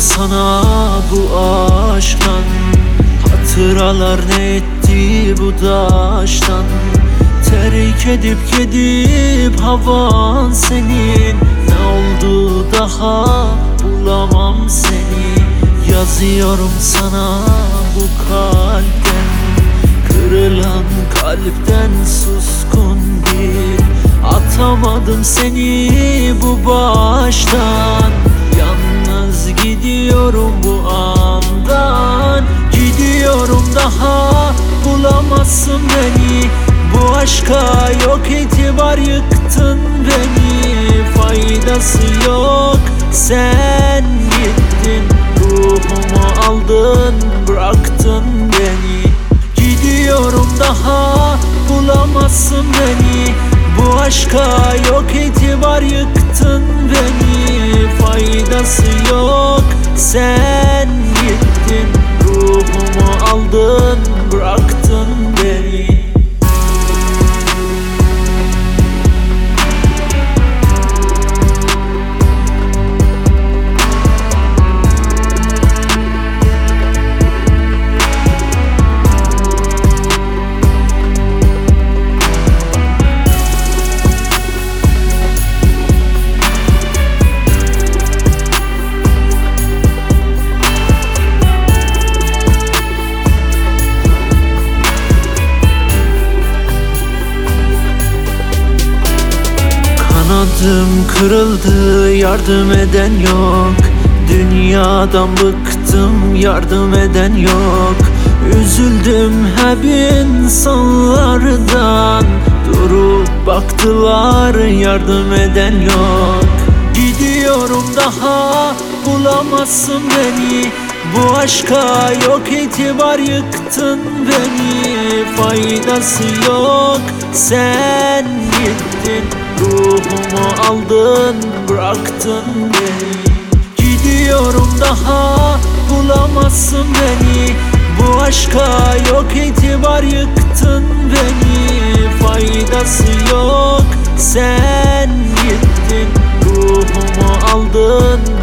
sana bu aşktan. Hatıralar ne etti bu daştan. Terk edip gidip havan senin. Ne oldu daha bulamam seni. Yazıyorum sana bu kalpten. Kırılan kalpten suskun bir. Atamadım seni bu baştan. Yalnız gidiyorum bu andan. Gidiyorum daha bulamazsın beni. Bu aşka yok itibar, yıktın beni. Faydası yok, sen gittin. Ruhumu aldın, bıraktın beni. Gidiyorum daha bulamazsın beni. Bu aşka yok itibar, yıktın beni. Faydası yok, sen gittin. Ruhumu aldın, bıraktın beni. Kanadım kırıldı, yardım eden yok. Dünyadan bıktım, yardım eden yok. Üzüldüm hep insanlardan. Durup baktılar, yardım eden yok. Gidiyorum daha bulamazsın beni. Bu aşka yok itibar, yıktın beni. Faydası yok, sen gittin. Ruhumu aldın, bıraktın beni. Gidiyorum daha bulamazsın beni. Bu aşka yok itibar, yıktın beni. Faydası yok, sen gittin. Ruhumu aldın,